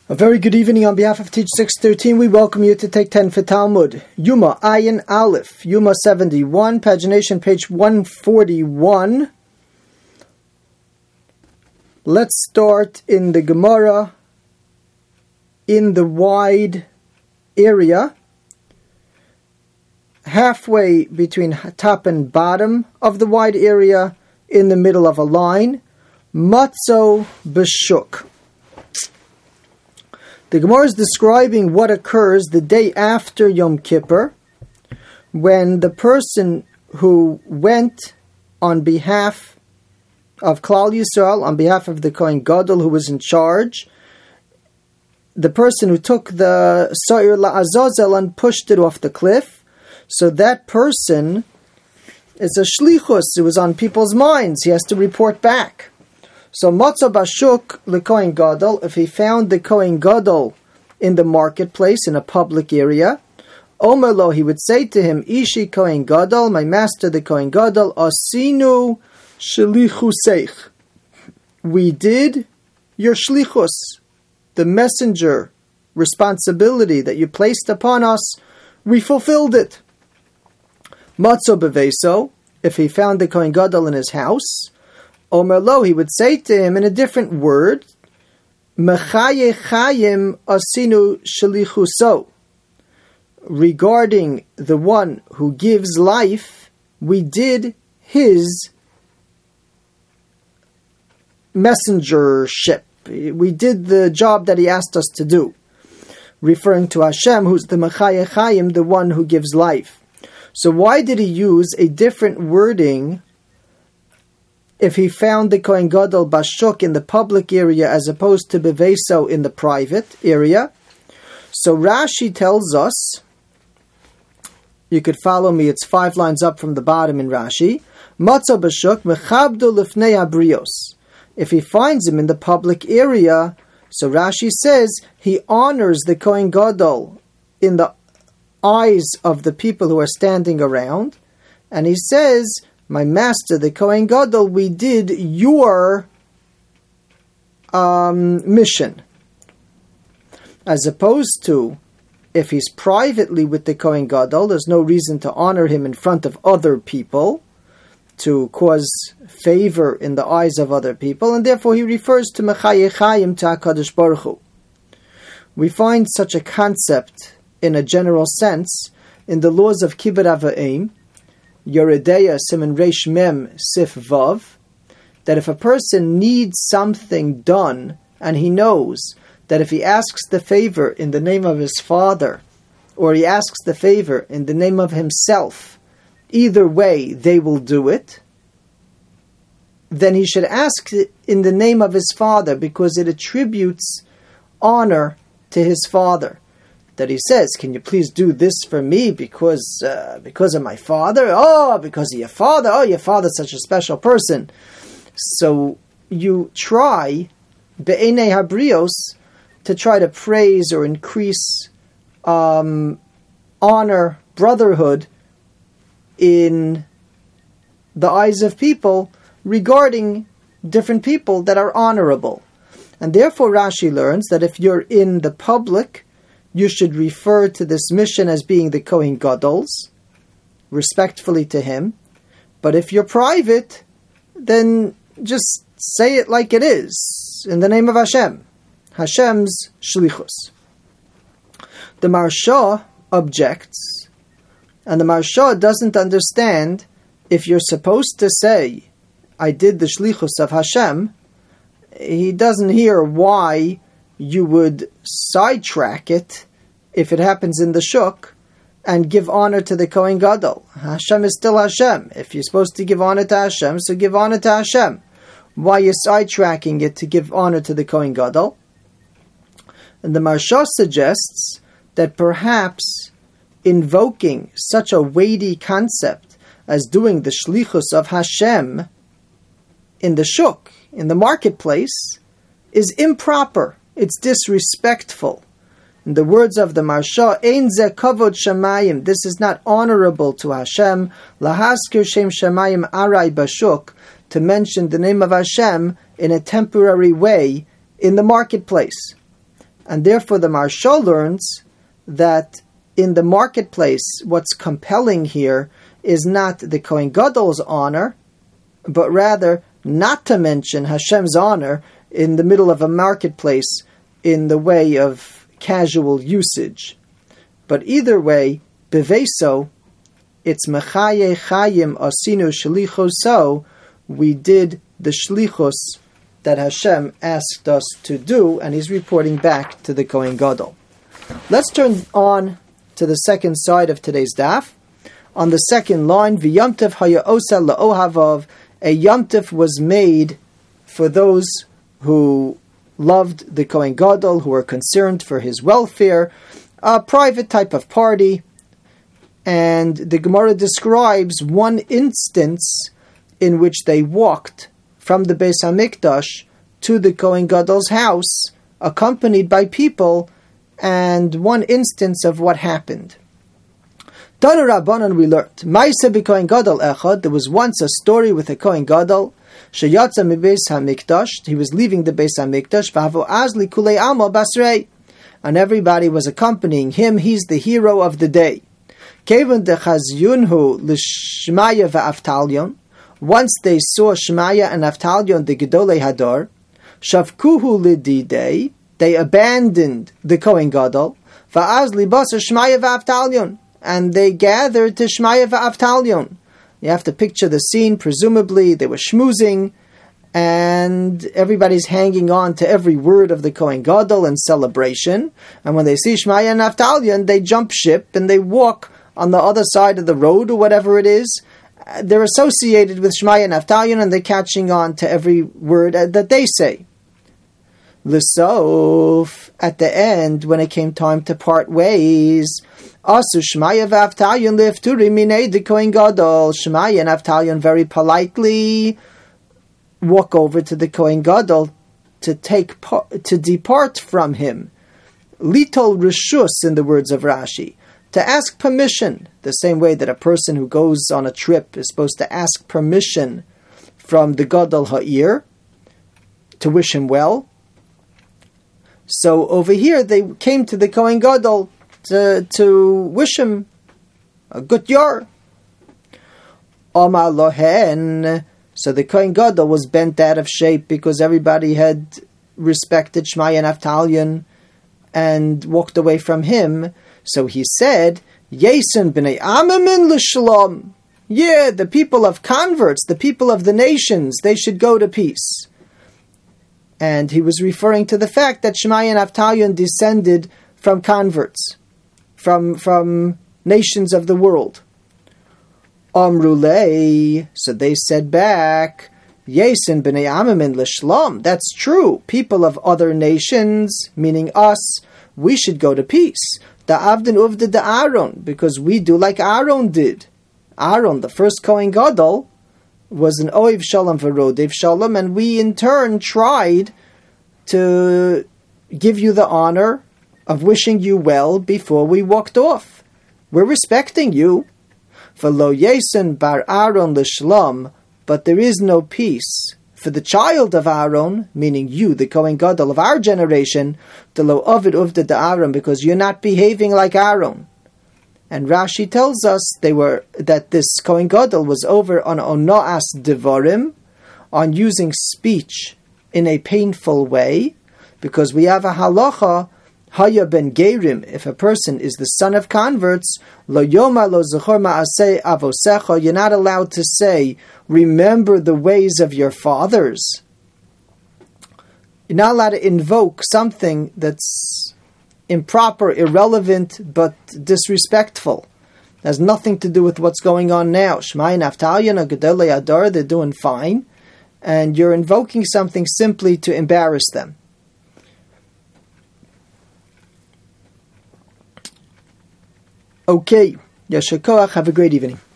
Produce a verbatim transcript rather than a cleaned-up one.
A very good evening on behalf of Teach six thirteen. We welcome you to take ten for Talmud. Yuma Ayin Aleph, Yuma seventy-one, pagination page one forty-one. Let's start in the Gemara in the wide area, halfway between top and bottom of the wide area, in the middle of a line. Matzo b'shuk. The Gemara is describing what occurs the day after Yom Kippur, when the person who went on behalf of Klal Yisrael, on behalf of the Kohen Gadol who was in charge, the person who took the Sa'ir La'azazel and pushed it off the cliff, so that person is a shlichus. It was on people's minds. He has to report back. So Matzo b'shuk leKohen Gadol, if he found the Kohen Gadol in the marketplace, in a public area, Omer lo, he would say to him, Ishi Kohen Gadol, my master the Kohen Gadol, Asinu shlichuseich. We did your shlichus, the messenger responsibility that you placed upon us, we fulfilled it. Matzo beveso, if he found the Kohen Gadol in his house, Omer lo, he would say to him in a different word, Mechaye chayim asinu shalichuso. Regarding the one who gives life, we did his messengership. We did the job that he asked us to do. Referring to Hashem, who's the Mechaye chayim, the one who gives life. So why did he use a different wording if he found the Kohen Gadol b'shuk in the public area as opposed to beveso in the private area? So Rashi tells us, you could follow me, it's five lines up from the bottom in Rashi, Matzo b'shuk mechabdo lifnei habrios. If he finds him in the public area, so Rashi says, he honors the Kohen Gadol in the eyes of the people who are standing around, and he says, my master, the Kohen Gadol, we did your um, mission. As opposed to, if he's privately with the Kohen Gadol, there's no reason to honor him in front of other people, to cause favor in the eyes of other people, and therefore he refers to Mechaye Chayim to HaKadosh Baruch Hu. We find such a concept in a general sense in the laws of Kibbud Av V'Em, Yoredeya Siman Reish Mem Sif Vav, that if a person needs something done and he knows that if he asks the favor in the name of his father or he asks the favor in the name of himself, either way they will do it, then he should ask in the name of his father because it attributes honor to his father. That he says, can you please do this for me because uh, because of my father? Oh, because of your father? Oh, your father's such a special person. So you try, be'enei habrios, to try to praise or increase um, honor, brotherhood in the eyes of people regarding different people that are honorable. And therefore Rashi learns that if you're in the public, you should refer to this mission as being the Kohen Gadol's, respectfully to him. But if you're private, then just say it like it is, in the name of Hashem. Hashem's shlichus. The Maharsha objects, and the Maharsha doesn't understand if you're supposed to say, I did the shlichus of Hashem. He doesn't hear why you would sidetrack it if it happens in the shuk and give honor to the Kohen Gadol. Hashem is still Hashem. If you're supposed to give honor to Hashem, so give honor to Hashem. Why are you sidetracking it to give honor to the Kohen Gadol? And the Maharsha suggests that perhaps invoking such a weighty concept as doing the shlichus of Hashem in the shuk, in the marketplace, is improper. It's disrespectful. In the words of the Maharsha, Ein ze kavod shamayim, this is not honorable to Hashem, lahaskir shem shamayim arai bashuk, to mention the name of Hashem in a temporary way in the marketplace. And therefore the Maharshal learns that in the marketplace, what's compelling here is not the Kohen Gadol's honor, but rather not to mention Hashem's honor in the middle of a marketplace in the way of casual usage. But either way, beveso, it's mechaye chayim asinu shlichos, so we did the shlichus that Hashem asked us to do, and he's reporting back to the Kohen Gadol. Let's turn on to the second side of today's daf. On the second line, v'yamtev haya osa la'ohavav, a yamtev was made for those who loved the Kohen Gadol, who were concerned for his welfare, a private type of party. And the Gemara describes one instance in which they walked from the Beis HaMikdash to the Kohen Gadol's house, accompanied by people, and one instance of what happened. Tana Rabbanan, we learned, Ma'aseh b'Kohen Gadol echad, there was once a story with a Kohen Gadol, sheyatza miBeis HaMikdash, he was leaving the Beis HaMikdash, v'havo azli kulei alma basrei, and everybody was accompanying him, he's the hero of the day. Kevan dechazyunhu l'shmaya v'aftalion, once they saw Shmaya and Aftalion, the Gedolei Hadar, shavkuhu lididei, they abandoned the Kohen Gadol, va'az libasa Shmaya v'Aftalion, and they gathered to Shmaya v'Aftalion. You have to picture the scene. Presumably they were schmoozing, and everybody's hanging on to every word of the Kohen Gadol in celebration. And when they see Shmaya and Aftalion, they jump ship and they walk on the other side of the road or whatever it is. They're associated with Shmaya and Aftalion, and they're catching on to every word that they say. L'sof, at the end, when it came time to part ways, Asu Shmaya v'Aftalion lifturi minei the Kohen Gadol. Shmaya and Aftalion very politely walk over to the Kohen Gadol to take to depart from him. Litol reshus, in the words of Rashi, to ask permission, the same way that a person who goes on a trip is supposed to ask permission from the Gadol Ha'ir to wish him well. So over here they came to the Kohen Gadol to, to wish him a good year. Omar lohen, so the Kohen Gadol was bent out of shape because everybody had respected Shmaya and Aftalion and walked away from him. So he said, Yesen b'nei amamin l'shalom. Yeah, the people of converts, the people of the nations, they should go to peace. And he was referring to the fact that Shmaya and Aftalion descended from converts, from, from nations of the world. Amrulei, so they said back, Yesen b'nei amamin l'shalom. That's true. People of other nations, meaning us, we should go to peace. Da'avdin uvda da'aron, because we do like Aaron did. Aaron, the first Kohen Gadol, was an oiv shalom v'rodev shalom, and we in turn tried to give you the honor of wishing you well before we walked off. We're respecting you. V'lo yesen bar Aaron l'shalom, but there is no peace for the child of Aaron, meaning you, the Kohen Gadol of our generation, the lo ovid uvda da'aron, because you're not behaving like Aaron. And Rashi tells us they were that this Kohen Gadol was over on onoas devarim, on using speech in a painful way, because we have a halacha, haya ben gerim, if a person is the son of converts, lo yoma lo zechor ma'aseh avosecha, you're not allowed to say, remember the ways of your fathers. You're not allowed to invoke something that's improper, irrelevant, but disrespectful. It has nothing to do with what's going on now. Shmaya and Aftalion and Gedolei Hadar, they're doing fine, and you're invoking something simply to embarrass them. Okay, Yasher Koach, have a great evening.